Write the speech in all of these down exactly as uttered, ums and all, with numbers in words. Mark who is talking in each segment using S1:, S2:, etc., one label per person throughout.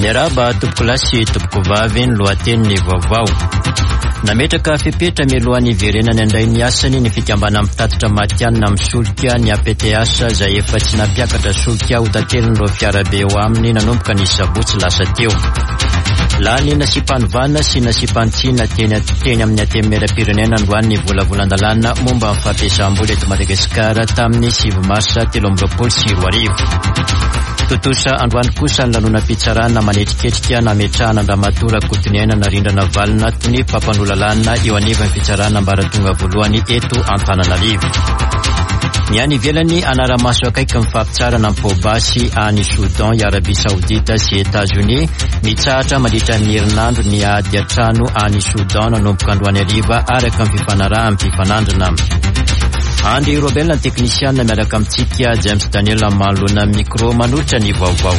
S1: Miaraba tompoko lahy sy tompoko vavy ny lohatenin'ny vaovao. Nametraka fepetra mialohan'ny iverenany andray ny asany ny fikambana mitatitra matianina amin'ny solika ny A P T H izay efa tsy nampiakatra solika ho tatelin'ireo fiarabe eo aminy nanomboka ny sabotsy lasa teo. Lany nasipanivana sy nasipantsina teny teny amin'ny antemera-pirenena androany volavolan-dalàna momba amin'ny fampiasam-bola eto Madagasikara tamin'ny sivy marsa telo amby roapolo sy roa arivo. Totosa androany kosa ny lanonam-pitsarana manetriketrika nametrahana Andramatoa Rakotoneaina narindrana valina toy ny mpampanolalalana eo anivon'ny fitsarana ambaratonga voalohany eto Antananarivo. Ny any ivelany anara-maso akaiky mifampitsarana amin'ny Pôbasy any Soudan, Arabia Saodita sy États-Unis mitsahatra mandritra ny herinandro ny ady an-trano any Soudan nanomboka androany hariva araka amin'ny fifanaraha amin'ny mpifanandrina. Andy Robel ny teknisiana miaraka amintsika James Daniel manoloana micro manolotra ny vaovao.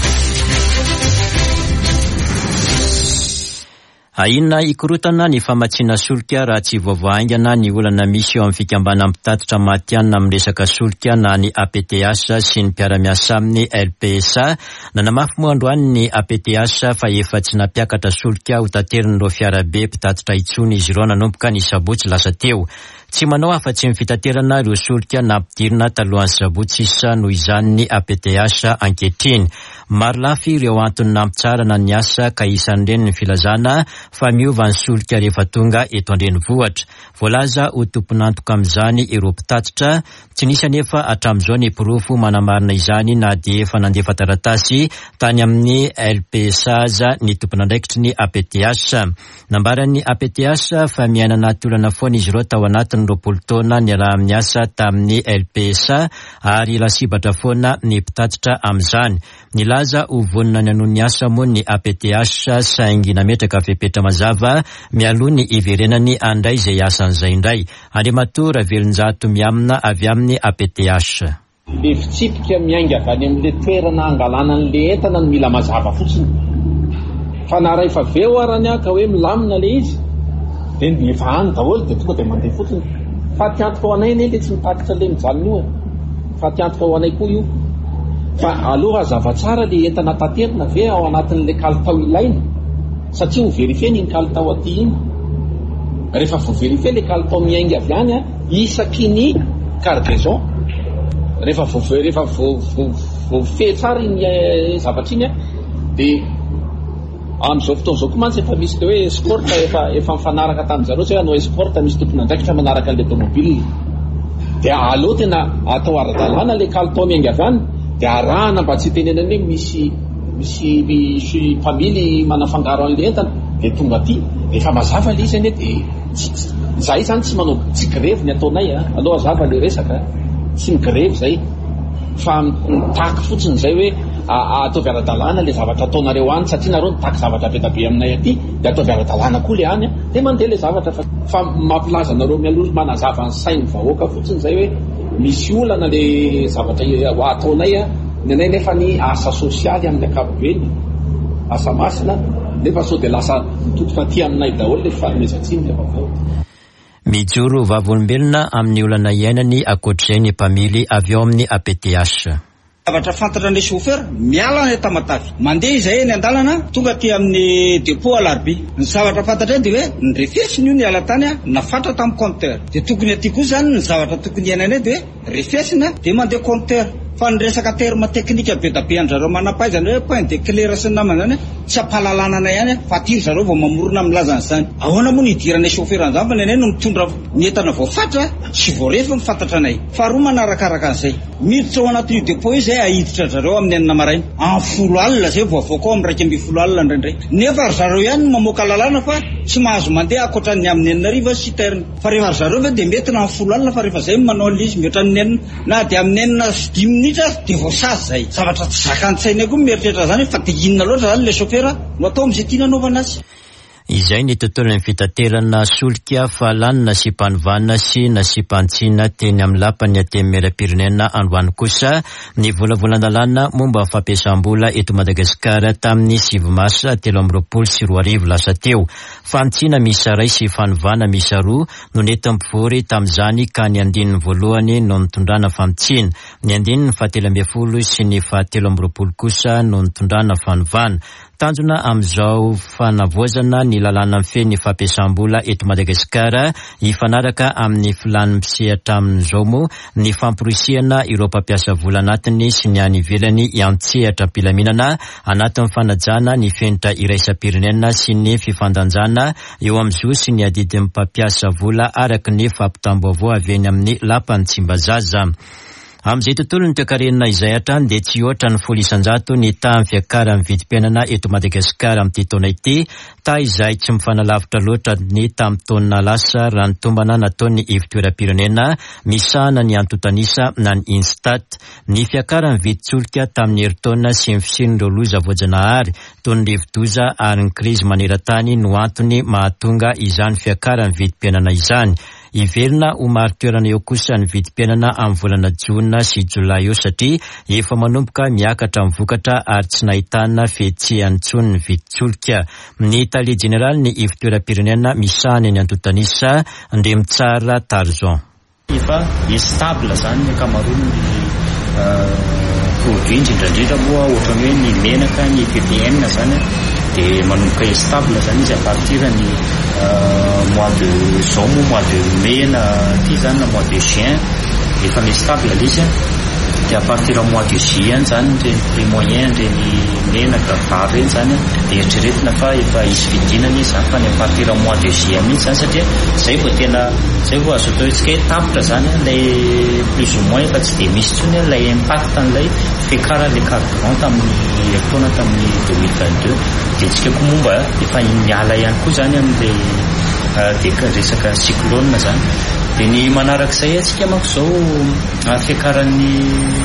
S1: Aina ikorotana ny famatsiana solika raha tsy voavoaingana ny olana misy eo amin'ny fikambana mitatitra matianina amin'ny resaka solika na ny A P T H sy ny mpiara-miasa amin'ny L P S A. Nanamafy moa androany ny A P T H fa efa tsy nampiakatra solika ho tatelin'ireo fiarabe mpitatitra intsony izy ireo nanomboka ny sabotsy lasa teo. Tsy manao afa-tsy ny fitaterana ireo solika nampidirina talohan'ny sabotsy isa noho izany ny A P T H ankehitriny. Maro lafy ireo antony nampitsarana ny asa ka isan'ireny ny filazana fa miova ny solika rehefa tonga eto an-drenivohitra. Voalaza ho tompon'antoka amin'izany ireo mpitatitra, tsy nisy anefa hatramin'izao ny pirofo manamarina izany na dia efa nandefa taratasy tany amin'ny L P S A aza ny tompon'andraikitry ny A P T H. Nambaran'ny A P T H fa miaina anaty olana foana izy ireo tao anatiny roapolo taona ny raha amin'ny asa tamin'ny L P S A ary lasibatra foana ny mpitatitra amin'izany. Nilaza ho vonina ny anony asa moa ny A P T H saingy nametraka fepetra mazava mialoha ny iverenany andray izay asan'izay indray. Andriamatoa Ravelonjato miamina avy amin'ny A P T H.
S2: Le fitsipika miainga avy any amin'le toerana angalana an'le entana no mila mazava fotsiny. Fa na rehefa veo arany ka hoe milamina le izy dia efa any daholo dia tonga dia mandeha fotsiny. Fa tiantoka ho anay ne le tsy mitatitra le mijanona io. Fa tiantoka ho anay koa io. Fa aloha hazava tsara le entana taterina ve ao anatin'le kalitao ilaina satria ho verifie ny kalitao aty iny. Rehefa vo verifie le kalitao miainga avy any isaky ny cargaison. Rehefa vo rehefa vo fe tsara iny zavatra iny dia amin'izao fotoan'izao koa mantsy efa misy le hoe escorte efa efa mifanaraka tamin'izareo hoe anao escorte misy tompon'andraikitra manaraka an'le tomobile. Dia aloha tena atao ara-dalàna le kalitao miainga avy any dia arahana mba tsy tenenany hoe misy misy misy mpamily manafangaro an'le entana dia tonga aty efa mazava le izy anie dia zahay zany tsy manao tsy grevy ny ataonay aloha hazava le resaka tsy migrevy zay fa mitaky fotsiny zay hoe ataovy ara-dalàna le zavatra ataonareo any satria nareo nitaky zavatra be da be aminay aty dia ataovy ara-dalàna koa le any dia mandeha le zavatra fa mampilaza nareo mialoha manazava ny sainy vahoaka fotsiny zay hoe misy olana le zavatra ataonay ny anay nefa ny asa sosialy amin'ny ankapobeny asa masina nefa sao dia lasa tokona aty aminay daholo le fanomezantsiny le vaovao.
S1: Mijoro vavolombelona amin'ny olana iainany akoatr'izay ny mpamily avy ao amin'ny A P T H.
S3: Zavatra fantatra ny chauffeur miala ny tamatavy mandeha izay eny an-dalana tonga ty amin'ny dépôt alarbi. Ny zavatra fantatra dia hoe ny refesiny io ny ala tany na fatra tamin'ny compteur dia tokony aty koa zany ny zavatra tokony iainany dia hoe refesina dia mandeha compteur. Fa ny resaka terme teknika be da be an'zareo manampaizana hoe point de clair sy ny namana zany tsy ampahalalana ihany fa aty zareo vao mamorona milaza an'izany. Ahoana moa ny idiranay chauffeur an'izany fa ny anay no mitondra ny entana voafatra tsy voarefa mifantatra anay. Faharoa manarakaraka an'izay miditra ao anatin'io dépôt izay ahiditra zareo amin'ny enina maraina amin'ny folo alina zay vao avoaka ao amin'ny raika amby folo alina indraindray. Nefa zareo ihany mamoaka lalàna fa tsy mahazo mandeha akoatra ny amin'ny enina ariva sy terne. Fa rehefa zareo ve dia mety na amin'ny folo alina fa rehefa zay manao an'izy mihoatra ny enina na dia amin'ny enina sy dimy minitra dia voasazy zay. Zavatra tsy zakan-tsaina koa mieritreritra zany fa dia inona loatra zany le chauffeur no atao amin'izay tiana anaovana azy.
S1: Izay ny tontolon'ny fitaterana solika fa lany nasipanivana sy nasipantsiana teny amin'ny lapany antemera-pirenena androany kosa ny volavolan-dalàna momba fampiasam-bola eto Madagasikara tamin'ny sivy marsa telo amby roapolo sy roa arivo lasa teo. Fantsiana misa ray sy fanivana misa roa no nentim-pivory tamin'izany ka ny andininy voalohany no nitondrana fantsiana, ny andininy fahatelo amby folo sy ny fahatelo amby roapolo kosa no nitondrana fanivana. tanjona amin'izao fanavoazana ny lalàna feny fampiasam-bola eto Madagasikara ifanaraka amin'ny filany misehatra amin'izao moa ny famporisiana ireo mpampiasa vola anatiny sy ny any ivelany iantsehatra am-pilaminana anatin'ny fanajana ny fenitra iraisam-pirenena sy ny fifandanjana eo amin'izao sy ny adidin'ny mpampiasa vola araky ny fampitamboavao avy eny amin'ny lapan'ny Tsimbazaza. Amin'izay tontolo ny toekarenina izay hatrany dia tsy ohatra ny folo isan-jato ny tahan'ny fiakaran'ny vidim-piainana eto Madagasikara amin'ity taona ity, ta izay tsy mifanalavitra loatra ny tamin'ny taona lasa raha ny tombana nataon'ny ivon-toeram-pirenena misahana ny antotanisa na ny Instat. Ny fiakaran'ny vidin-tsolika tamin'ny herintaona sy ny fisian'ireo loza voajanahary toy ny rivo-doza ary ny krizy maneran-tany no antony mahatonga izany fiakaran'ny vidim-piainana izany. Iverina ho maro toerana eo kosa ny vidim-piainana amin'ny volana Jona sy Jolay eo satria efa manomboka miakatra mivokatra ary tsy nahitana fihetsehany intsony ny vidin-tsolika. Ny tali jeneraly ny ivon-toeram-pirenena misahana ny antotanisa Ndemitsara Tarzan.
S4: Efa stable zany ny ankamaroany produit indrindrandrindra moa ohatra hoe ny menaka ny P P M zany dia manomboka stable zany izy à partir ny mois de zao moa mois de mai na ty zany na mois de juin efa mi stable izy dia à partir du mois de juillet zany ny prix moyen reny menaka vary reny zany dia eritreretina fa efa isy vidinana izy zany fa ny à partir du mois de juillet mihitsy zany satria zay vao tena zay vao azo atao tsika hoe tapitra zany ilay plus ou moins efa tsy dia misy tsony ilay impact an'ilay fiakaran'ilay carburant tamin'ny herintaona tamin'ny deux mille vingt-deux dia tsika koa momba efa miala ihany koa zany amin'ilay dia resaka cyclone zany. Dia ny manarak'izay atsika manko zao fiakaran'ny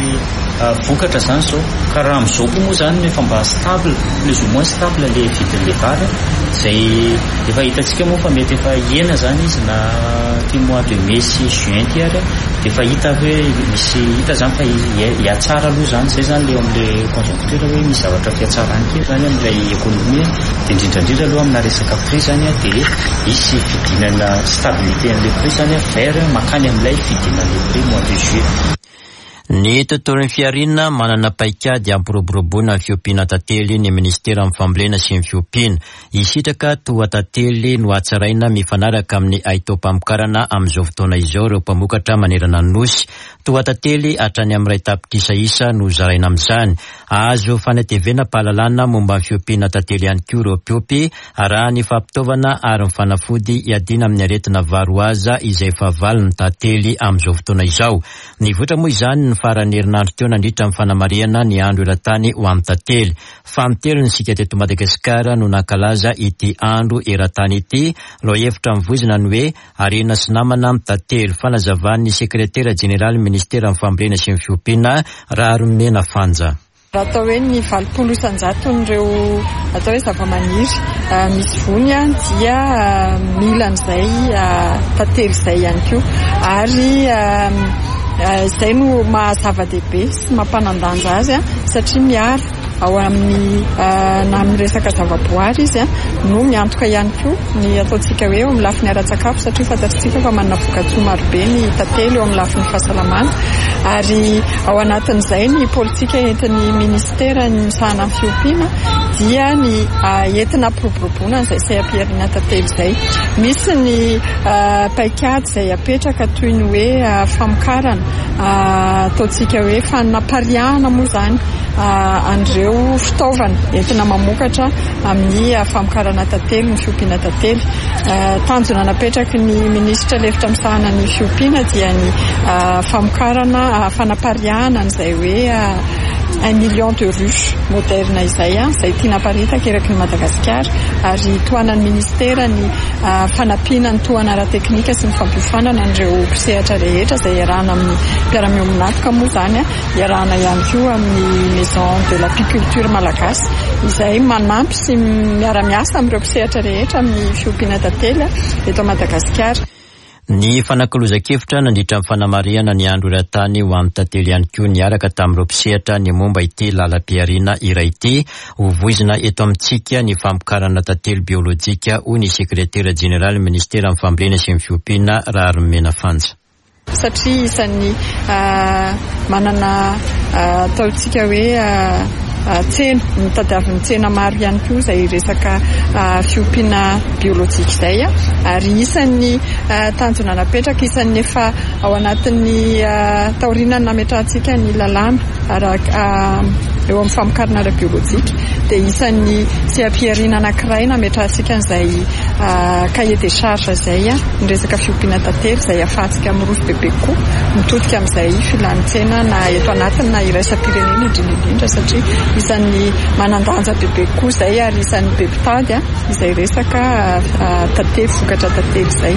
S4: vokatra zany zao ka raha amin'izao koa moa zany efa mba stable plus ou moins stable le vidin'le vary zay efa hitantsika moa fa mety efa ena zany izy na ty mois de mai sy juin ty ary dia efa hita hoe misy hita zany fa hiatsara aloha zany zay zany leo amin'le conjoncture hoe misy zavatra fiatsarany ke zany amin'ilay ekonomia dia indrindrandrindra aloha amina resaka prix zany dia isy fidinana stabilité an'le prix zany vers makany amin'ilay fidinan'le prix mois de juillet.
S1: Ny tontolon'ny fiarinana manana paikady ampiroboroboana ny fiompiana tantely ny ministera amin'ny fambolena sy ny fiompiana. Isitraka toa tantely no atsaraina mifanaraka amin'ny aitao-pamokarana amin'izao fotoana izao ireo mpamokatra manerana ny nosy. Toa tantely hatrany amin'ny ray tapitrisa isa no zaraina amin'izany. Azo fanetevena pahalalana momba ny fiompiana tantely ihany koa ireo mpiopy araha ny fampitaovana ary ny fanafody iadina amin'ny aretina varoaza izay efa valy ny tantely amin'izao fotoana izao. Ny votra moa izany farany herinandro teo nandritra amin'ny fanamariana ny andro eran-tany ho amin'ny tantely. Famitelo ny sika teto Madagasikara no nankalaza ity andro eran-tany ity lo hevitra mivozina ny hoe arena sy namana amin'ny tantely. Fanazavan'ny sekretera jeneraly ministera amin'ny fambolena sy ny fiompiana Raromena Fanja.
S5: Raha atao hoe ny valopolo isan-jato n'ireo atao hoe zava-maniry misy vony dia mila an'izay tantely izay ihany koa ary izay no mahazava-dehibe sy mampanandanja azy satria miaro ao amin'ny na amin'ny resaka zavaboary izy no miantoka ihany koa ny ataontsika hoe eo amin'ny lafiny ara-tsakafo satria fantatritsika fa manana voka-tsoa marobe ny tantely eo amin'ny lafiny fahasalamana ary ao anatin'izay ny politika entin'ny ministera ny misahana amin'ny fiompiana dia ny entina piroboroboana izay seha-piariana tantely izay. Misy ny paikady izay apetraka toy ny hoe famokarana ataontsika hoe fanapariahana moa zany an'ireo fitaovana entina mamokatra amin'ny famokarana tantely ny fiompiana tantely. Tanjona napetraky ny ministra lefitra misahana ny fiompiana dia ny famokarana fanapariahana an'izay hoe un million de ruches moderna izay izay tiana aparitaka eraky ny Madagasikara ary toanan'ny ministera ny fanampiana ny toana ara-teknika sy ny fampiofanana an'ireo mpisehatra rehetra izay iarahana amin'ny mpiara-mioninatoka moa zany iarahana ihany koa amin'ny maison de l'apiculture malagasy izay manampy sy miara-miasa amin'ireo mpisehatra rehetra amin'ny fiompiana tantely eto Madagasikara.
S1: Ny fanakalozan-kevitra nandritra amin'ny fanamariana ny andro eran-tany ho amin'ny tantely ihany koa niaraka tamin'ireo mpisehatra ny momba ity lalam-piariana iray ity ho voizina eto amintsika ny famokarana tantely biolojika ho ny sekretera jeneraly ministera amin'ny fambolena sy ny fiompiana Raromena Fanja.
S5: Satria isan'ny manana ataontsika hoe tsena mitadiavin'ny tsena maro ihany koa izay resaka fiompiana biolojika izay ary isan'ny tanjona napetraka isan'ny efa ao anatin'ny taorinany nametrahantsika ny lalàna eo amin'ny famokarana ara biolojika dia isan'ny sehampiariana anankiray nametrahantsika an'izay cahier des charges izay ny resaka fiompiana tantely izay ahafahantsika miroso bebe koa mitodika amin'izay filantsena na eto anatiny na iraisam-pirenena indrindraindrindra satria isan'ny manandanja bebe koa izay ary isan'ny be mpitady izay resaka tantely vokatra tantely izay.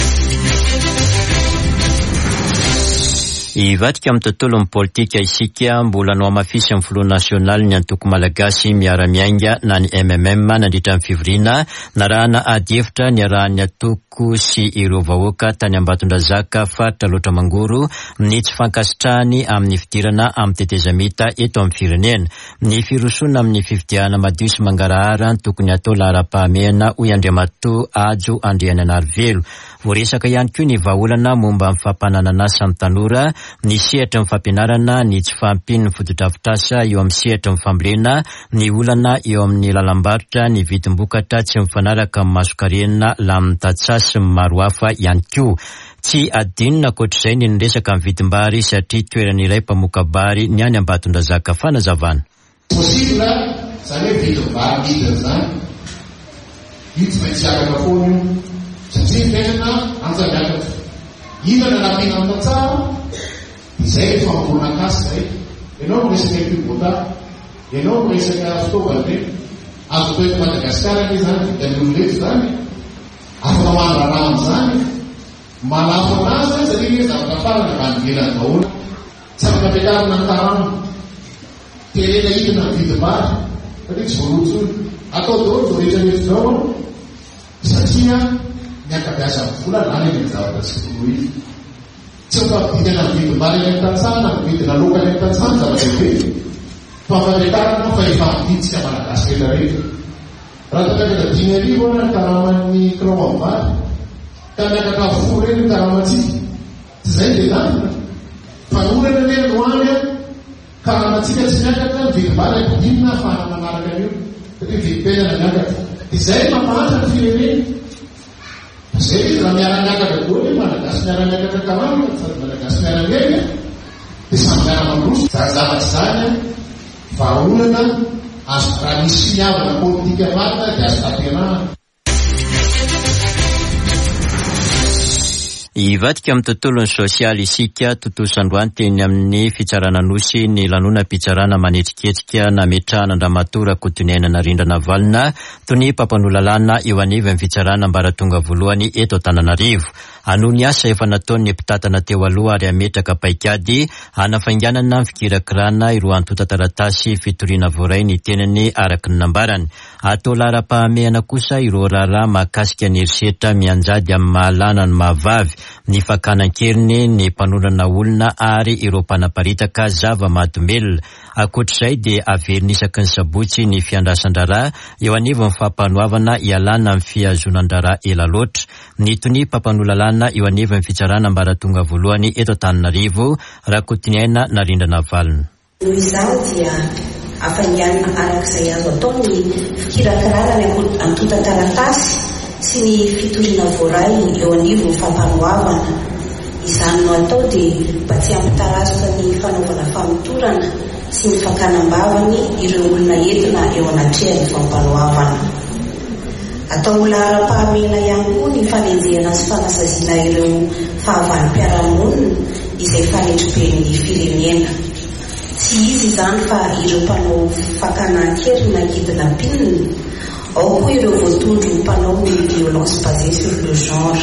S1: Ivadika amin'ny tontolon'ny politika isika mbola no amafisy amin'ny filoha nasionaly ny antoko malagasy miara-miainga na ny M M M nandritra ny fivoriana narahana ady hevitra ny arahan'ny atoko sy ireo vahoaka tany Ambatondrazaka faritra loatra mangoro ny tsy fankasitrahany amin'ny fidirana amin'ny tetezamita eto amin'ny firenena. Ny firosoana amin'ny fifidiana madio sy mangarahara tokony atao lahara-pahamehana hoy Andriamatoa Ajo Andriananarivelo. Voaresaka ihany koa ny vahaolana momba amin'ny fampananana samy tanora, ny sehatra amin'ny fampianarana, ny tsy fahampiany ny fotodrafitrasa eo amin'ny sehatra amin'ny fambolena, ny olana eo amin'ny lalam-barotra, ny vidim-bokatra tsy mifanaraka amin'ny masokarenina lamin'ny tatsaha sy maro hafa ihany koa. Tsy adinona ankoatr'izay ny resaka amin'ny vidim-bary satria toeran'iray mpamokabary ny any Ambatondrazaka fanazavana.
S6: Possible zany hoe vidim-bary hidina zany ity maintsy araka foana satria mpenana anjamiakatra hidana namena amin'ny tsara izay fambolona kasy zay ianao miresaka mpibota ianao miresaka fitaovana reny azo toeto Madagasikara ny zany vitan'olonreto zany afaka mandrarana amin'izany malafo anazy satria hoe zavatra farana vandivelany vahoana tsy afaka ampiakarina ny tarano terena hidina ny vidim-bary satria tsy voalotsony atao daholo zao rehetra rehetra zao satria ny ankabiasa vola lany ny zavatra sy toloy tsy mfampidina ny vidim-bary ny tantsana ny vidina loka ny tantsana zavatra be fa fampiakarana fa efa miditsika malagasy rehetra rehetra raha tapakaka dimy arivo ny karaman'ny kirao am-bary ka miakatra fo reny ny karamatsika tsy zay dia lanina fanorana reny noany karamatsika tsy miakatra ny vidim-bary ampidinina fahana manaraka an'io satria vidim-penana miakatra izay mamahatra ny firenena zay izy raha miara-miakatra daholo malagasy miara-miakatra karama sady malagasy miara-miaina dia samy miara-mandroso zazavatsy zany vahaolana azo raha misy finiavana politika marina dia azo tampenana.
S1: Ivadika amin'ny tontolon'ny sosialy isika tontolo-sandroany teny amin'ny fitsarana nosy ny lanona-pitsarana manetriketrika nametrahana Andriamatora Kotoneana Narindrana Valina toy ny mpampanolalalana eo anivo amin'ny fitsarana ambaratonga voalohany eto Antananarivo. Anoho ny asa efa nataon'ny mpitatana teo aloha ary ametraka paikady hanafainganana fikirakirana ireo antota-taratasy fitoriana voaray ny tenany araky ny nambarany. Atao lahara-pahamehana kosa ireo raharaha mahakasika ny erisetra mianjady amin'ny mahalana ny mahavavy, ny fakanan-keriny, ny mpanondrana olona ary ireo mpanaparitaka zava-mahadomelona. Ankoatr'izay dia averina isaky ny sabotsy ny fiandrasan-draharaha eo anivo ny fampanoavana ialana amin'ny fihazonan-draharaha ela loatra. Ny tony mpampanolalalana eo anivo ny fitsarana ambaratonga voalohany eto Antananarivo Rakotoneana Narindrana Valina.
S7: Noho izany dia afainganana arak'izay azo atao ny fikirakirana ny antota-taratasy sy ny fitoriana voaray eo anivo ny fampanoavana. Izany no atao dia mba tsy hampitarasoka ny fanaovana famotorana sy ny fakanam-bavany ireo olona entina eo anatrehan'ny fampanoavana. Atao lahara-pahamehana ihany koa ny fanenjehana sy fanasaziana ireo fahavalom-piarahamonina izay fanetri-pen'ny firenena. Tsy izy izany fa ireo mpanao fakanan-kerina hidina pinina, ao koa ireo voatondro mpanao ny violence basée sur le genre,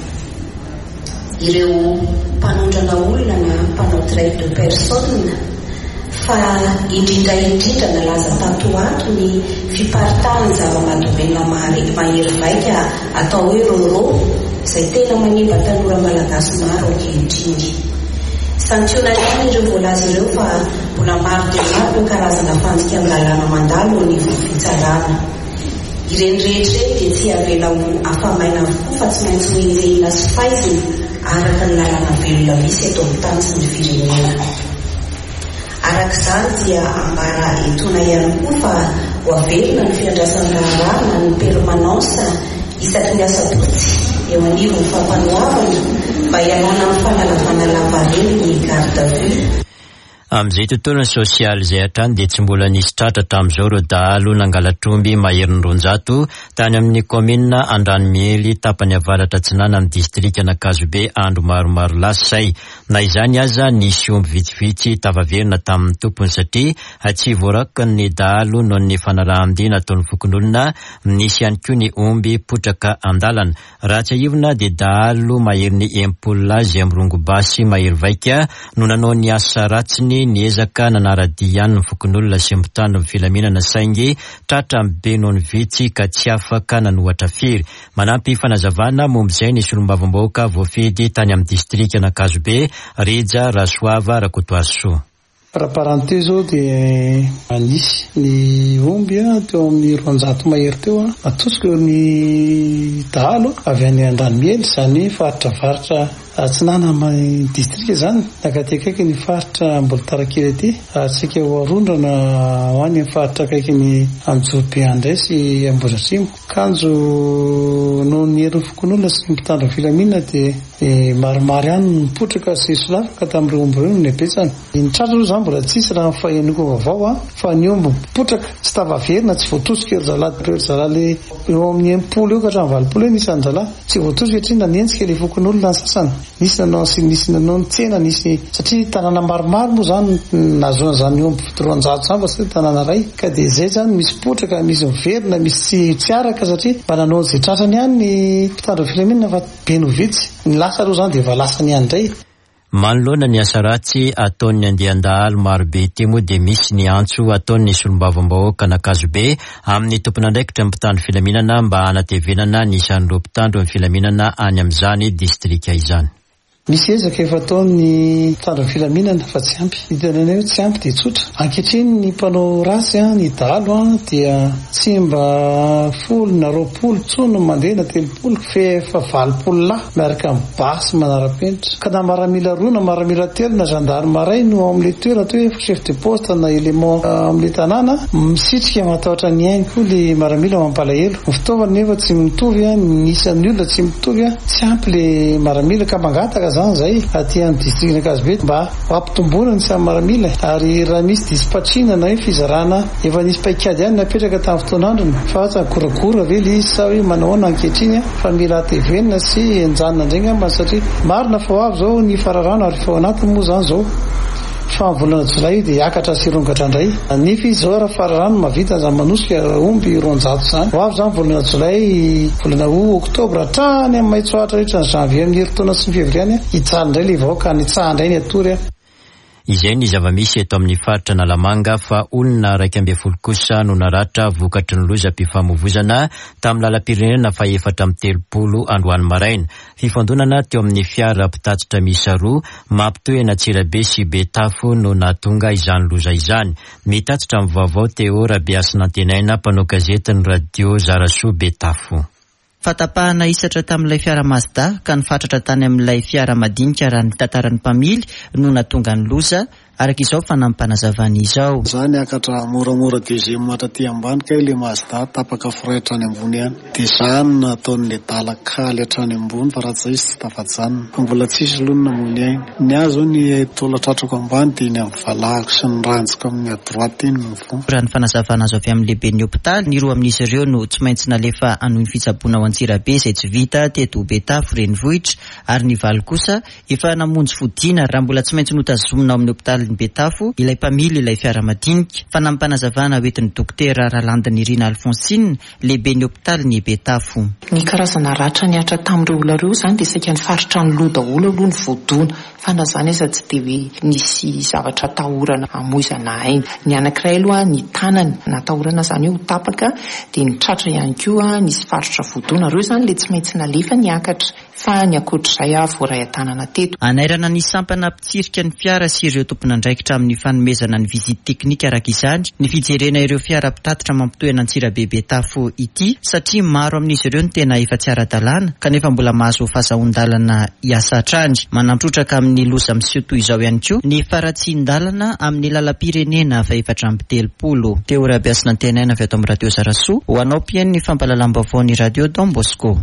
S7: ireo mpanondrana olona na mpanao traite de personne, fa indrindra indrindra nalaza tato ato ny fiparitahany zava-mahadomelona mahery vaika atao hoe roro izay tena manimba tanora malagasy maro ankehitriny. Santiona ihany ireo voalaza ireo fa mbola maro dia maro no karazana fantsika amin'ny lalàna mandalo ny fitsarana. Ireny rehetrareny dia tsy avela ho afamaina avokoa fa tsy maintsy hoenjehina sy faizina araka ny lalàna velona misy eto amin'ny tany sy ny firenena. Arak'izany dia ambara etona ihany koa fa ho avelona ny fiandrasany raharaha ny permanence isaky ny asabotsy eo anivon'ny fampanoavana mba hianona amin'ny fanalavana lavareny ny garde à vue.
S1: Amin'izay tontolony sosialy izay hatrany dia tsy mbola nisy tratra tamin'izao ireo dahalo nangalatromby maherin'ny roanjato tany amin'ny komina Andranomiely tapany avaratra Atsinana amin'ny distrika Anakazobe andro maromaro lasay. Na izany aza nisy omby vitsivitsy tavaverina tamin'ny tompony satria tsy voaraka ny dahalo noho ny fanaraha-mdy nataon'ny fokon'olona. Nisy ihany koa ny omby potraka andalana. Raha tsy aivona dia dahalo maherin'ny empolona izay amin'ny rongobasy mahery vaika no nanao ny asa ratsiny niezaka nanaradi ihany ny fokon'olona sy mbotandro amin'ny filaminana saingy tratra be noho ny vitsy ka tsy afaka nanohatra firy. Manampy fanazavana mombizay ny solombavambahoaka voafidy tany amin'ny distrika Anakazobe Rija Rasoava Rakotoaso.
S8: Raha-paranty zao dia anisy ny omby teo amin'ny roanjato mahery teo atosika ny dahalo avy any Andranomiely izany faritra varitra Atsinana distrika zany nakaty akaiky ny faritra mbola tarakely aty atsika ho arondrana ho any amin'ny faritra akaiky ny Anjobe andray sy Ambohidratrimo. Kanjo noho ny herin'ny fokon'olona sy ny mpitandro filaminana dia maromaro ihany mipotraka sy solafaka tamin'ireo omby ireo ny abetsany. Ny tratra io zany mbola tsisy raha fahenoko vaovao fa ny omby mipotraka tsy tavaverina tsy voatosika ry zalahy ry zalahy eo amin'ny enimpolo eo ka hatramin'ny valopolo eo nisy any zalahy tsy voatosika satria nanenjika ilay fokon'olona ny sasany. Nisy nanao sy nisy nanao ny tsena nisy satria tanàna maromaro moa zany nahazoana zany omby roanjato zany fa tsy tanàna ray ka dia izay zany misy potraka misy miverina misy tsy araka satria mba nanao izay tratrany ihany ny mpitandro filaminana fa be no vitsy ny lasa aloha zany dia efa lasany ihany indray.
S1: Manoloana ny asa ratsy ataon'ny andian-dahalo marobe ity moa dia misy ny antso ataon'ny solombavambahoaka Anakazobe amin'ny tompona andraikitra mpitandro filaminana mba hanatevenana ny isan'ireo mpitandro amin'ny filaminana any amin'izany distrika izany.
S8: Misy ezaka efa ataon'ny mpitandro filaminana fa tsy ampy. Hitanana hoe tsy ampy dia tsotra. Ankehitriny ny mpanao rasy ny dahalo dia tsy mba folo na roapolo tsony mandeha na telopolo fa efa valopolo lahy miaraka amin'ny basy manara-penitra. Ka na maramila roa na maramila telo na gendarme ray no amin'ilay toerana toy hoe chef de poste na élément amin'ilay tanàna misitrika matahotra ny ainy koa ilay maramila mampalahelo. Ny fitaovana nefa tsy mitovy, ny isan'ny olona tsy mitovy, tsy ampy ilay maramila ka mangataka zany zay aty amin'ny distrikta Anakazobe mba ampitomboana ny samy maramila ary raha misy dispatrina na hoe fizarana efa nisy paikady ihany napetraka tamin'ny fotoan'androny fa tsy akorakora ve ilay izy sa hoe manahoana ankehitriny fa mila atevenina sy enjanona indray ngamba satria marina fa ho avy zao ny fararano ary fa ao anatiny moa zany zao fa volana jolay dia hiakatra sy rongatra indray. Nefa izy zao raha fararano mavita zany manosika omby roanjato zany ho avy zany volana jolay volana ho oktobra hatrany amin'ny maitsoahatra rehetra ny janvier amin'ny herintaona sy ny fevriany hijaly indray ilay vahoaka ny tsaha indray ny atory.
S1: Izay ny zava-misy eto amin'ny faritra Nalamanga fa olona raika amby folo kosa no naratra vokatry ny lozam-pifamoivoizana tamin'ny lalam-pirenena fa efatra amin'ny telopolo androany maraina. Fifandonana teo amin'ny fiara mpitatitra miisa roa mampitohy eny Antsirabe sy Betafo no nahatonga izany loza izany. Mitatitra amin'ny vaovao Teo Rabeasina Antenaina mpanao gazety ny radio Zarasoa Betafo.
S9: Fatapahana isatra tamin'ilay fiara Mazda ka nifatratra tany amin'ilay fiara madinika raha ny tantaran'ny mpamily no natonga ny loza araka izao fanampanazavana izao.
S10: Zany akatra moramora dia mataty ambany ka ilay Mazda tapaka firaitra any ambony ihany dia zany nataon'ilay dalakaly hatrany ambony fa raha tsy tsy tafajanona mbola tsisy lonona mony ainy. Ny azo ny tola tratrako ambany dia ny amin'ny valahako sy ny ranjiko amin'ny adroaty iny ny fo.
S9: Raha ny fanazavana azo avy amin'ny lehibe ny hopitaly ny roa amin'izy ireo no tsy maintsy nalefa anohy ny fitsaboana ao Antsirabe izay tsy vita teto Betafo renivohitra ary ny valo kosa efa namonjy fodiana raha mbola tsy maintsy notazomina ao amin'ny hopitaly Betafo ilay mpamily ilay fiara madinika. Fanampanazavana hoentin'ny dokotera Ralandiny Irina Alfonsine lehibe ny hopitaly ny Betafo.
S11: Ny karazana ratra ny atra tamin'ireo olona ireo zany dia saika ny faritra ny loha daholo aloha ny voadona fa na zany eza tsy dia nisy zavatra tahorana amoizana aina. Ny anankiray aloha ny tanany natahorana zany io tapaka dia ny tratra ihany koa nisy faritra voadona ireo zany le tsy maintsy nalefa niakatra. fa ny akoatr'izay a voaray an-tanana teto.
S9: Anairana ny sampana mpitsirika ny fiara sy ireo tompon'andraikitra amin'ny fanomezana ny vizity teknika araka izany ny fijerena ireo fiara mpitatitra mampitohana Antsirabe Tafo ity satria maro amin'izy ireo ny tena efa tsy ara-dalàna kanefa mbola mahazo fahasahoan-dalana hiasa hatrany. Manampitrotraka amin'ny loza miseho toy izao ihany koa ny faratsin-dalana amin'ny lalam-pirenena fa efatra amby telopolo. Teo rahabiasina antenaina avy ato amin'ny radio Zarasoa ho anao mpiaino ny fampahalalam-baovao ny radio Don Bosco.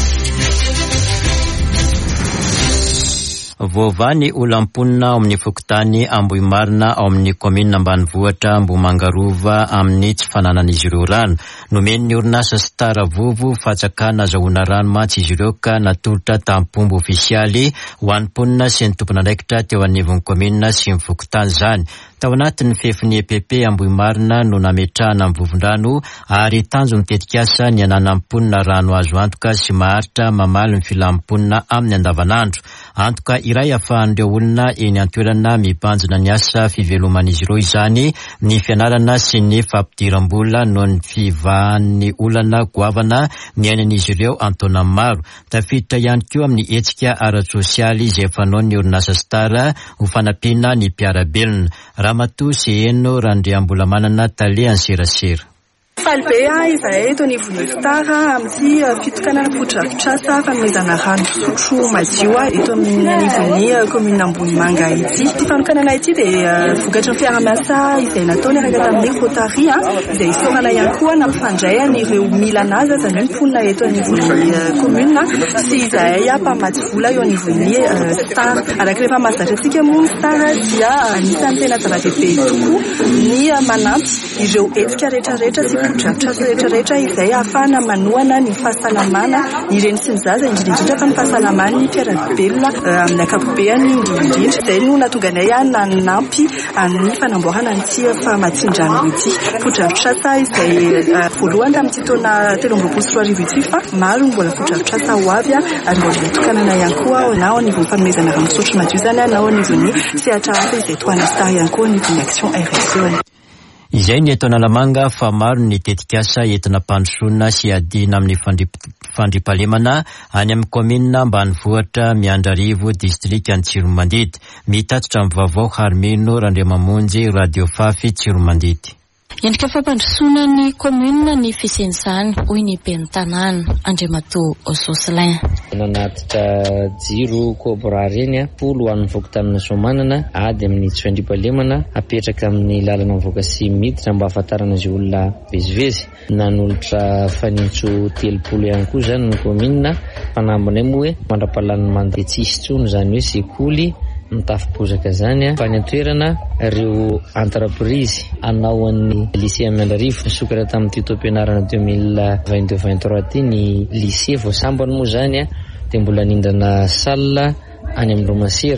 S1: Voavany olam-ponina ao amin'ny fokontany Ambohimarina ao amin'ny komina ambanivohitra Ambohimangarova amin'ny tsy fananan'izy ireo rano. Nomeny ny orinasa Star Vovo fatsakana azahoana rano mantsy izy ireo ka natolotra tampombo ofisialy ho an'ny mponina sy ny tompon'andraikitra teo anivon'ny komina sy ny fokontany izany. Tao anatin'ny fefin'ny E P P Ambohimarina no nametrahana amin'ny vovon-drano ary tanjo mitetika asa ny ananam-ponina rano azo antoka sy maharitra mamaly ny filamponina amin'ny andavanandro. Antoka iray ahafahan'ireo olona eny an-toerana mibanjina ny asa fiveloman'izy ireo izany ny fianarana sy ny fampidiram-bola noho ny fivahan'ny olana goavana ny ainan'izy ireo antaona maro. Tafiditra ihany koa amin'ny hetsika ara-tsosialy izay fanao ny orinasa Star ho fanampiana ny mpiarabelona. Ramatoa sy eno randriambola manana talehan'ny serasera.
S12: Falbe izahay eto anivon'ny Star amin'ny fitokanana fotodrafitrasa fanomezana rano fisotro madio eto amin'ny anivon'ny komina Ambohimanga ity. Ity fanokanana ity dia vokatry ny fiara-miasa izay nataony araka tamin'ny Rotary izay isaorana ihany koa nampifandray ireo mila naza izany hoe mponina eto anivon'ny komina sy izahay mpamatsy vola eo anivon'ny Star. Araka rehefa mahazatrantsika moa ny Star dia anisan'ny tena zava-dehibe tokoa ny manampy ireo hetsika rehetrarehetra sy fotodrafitrasa rehetrarehetra izay ahafahana manohana ny fahasalamana ireny sy ny zaza indrindrindrindra fa ny fahasalamana ny mpiarabelona amin'ny ankapobeny indrindrindrindra. Izay no natonganay nanampy ny fanamboarana an'ity fahamatsin-drano ity fotodrafitrasa izay voalohany tamin'ity taona telo amby roapolo sy roa arivo ity fa maro mbola fotodrafitrasa ho avy ary mbola tokanana ihany koa na ao anivon'ny fanomezana rano fisotro madio izany na ao anivon'ny sehatra hafa izay toana Star ihany koa anivon'ny action R S E.
S1: Izay ny eto Analamanga fa maro ny tetikasa entina mpandrosoana sy adina amin'ny fandripalemana any amin'ny komina ambanivohitra Miandrarivo distrika Antsiromandidy. Mitatitra amin'ny vaovao Harmino Randriamamonjy Radio Fafy Tsiromandidy.
S13: Endrika fampandrosoana ny komuna ny fisen'izany hoy ny ben'ny tanàna Andriamatoa Ososelin.
S14: Nanatitra jiro kobra reny folo amin'ny fokontany somanana ady amin'ny tsy fandripalemana apetraka amin'ny lalana vokasy miditra mba ahafantarana izay olona vezivezy. Nanolotra fanintso telopolo ihany koa izany ny komuna fanambinay moa hoe mandra-pahalan'ny mandeha tsisy tsony izany hoe sekoly mitafy-bozaka zany fa ny antoerana ireo entreprise anao an'ny lycée Miandrarivo nisokatra tamin'ny tito-pianarana deux mille vingt-deux vingt-trois ty ny lycée voasambany moa zany dia mbola nindrana salle any amin'ny Romasera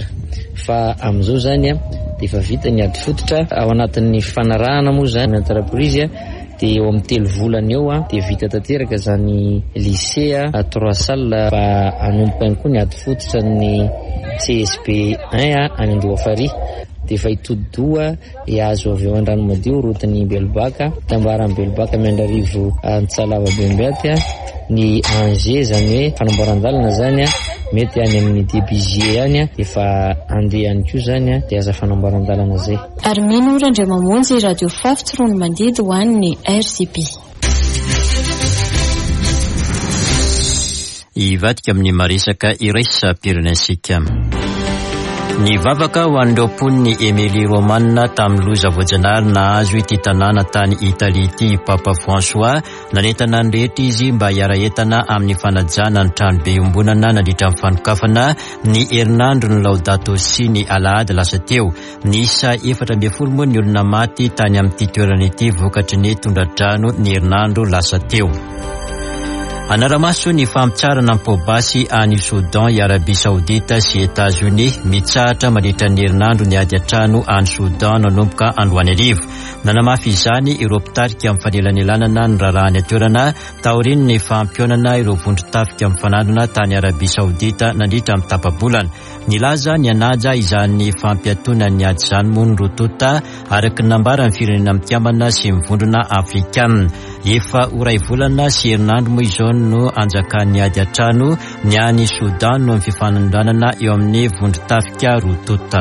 S14: fa amin'izao zany dia efa vita ny ady fototra ao anatin'ny fanarahana moa zany entreprise dia eo amin'ny telo volana eo dia vita tanteraka zany lycée trois salles fa anomboka ihany koa ny ady fototra ny C S B un any Andohafary dia efa hitodoa hiazo avy eo an-drano madio rotiny Belobaka tambaran'ny Belobaka Miandrarivo Antsalava Bembeaty ny Angers zany hoe fanamboaran-dalana zany mety any amin'ny début juillet any efa andeha ihany koa zany dia aza fanamboaran-dalana zay.
S13: Armino Randriamamonjy Radio Fafy Tsiromandidy ho an'ny R C P.
S1: Ivadika amin'ny maresaka iraisam-pirenensika. Ny vavaka ho an'ireo mponiny Emilie Romanina tamin'ny loza voajanahary nahazo ity tanàna tany Italia ity Papa François nanentana ny rehetra izy mba hiara-entana amin'ny fanajana ny tranobe iombonana nandritra amin'ny fanokafana ny herinandro ny Laudato Si ny Alahady lasa teo. Ny isa efatra ambin'ny folo moa ny olona maty tany amin'ity toerana ity vokatry ny tondra-drano ny herinandro lasa teo. Anaramaso ny fampitsarana ny Pobasy any Soudan, i Arabia Saodita sy Etats-Unis mitsahatra mandritra ny herinandro ny ady an-trano any Soudan nanomboka androany arivo. Nanamafy izany ireo mpitarika amin'ny fanelanelana ny rarahany atoerana taoriny ny fampionana ireo vondron-tafika amin'ny fanandrona tany Arabia Saodita nandritra amin'ny tapa-bolana. Nilaza ny anaja izany fampiatona ny ady izany moa ny rotota araka ny nambara ny firenena mitiamana sy mivondrona Afrikanina. efa oray volana sy herinandro moa izao no anjakan'ny ady atrano ny any Sudan no amin'ny fifanondranana eo amin'ny vondron-tafika Rotota.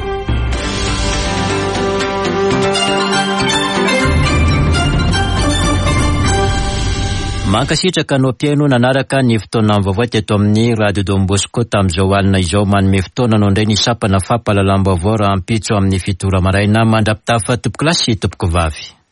S1: Mankasitraka no mpiaino nanaraka ny fotoana vaovao teto amin'ny Radio Don Bosco tamin'izao alina izao manome fotoana no indray ny sapana fampahalalam-baovao raha ampitso amin'ny fitora maraina mandrapitafa tompoko lasy tompoko vavy.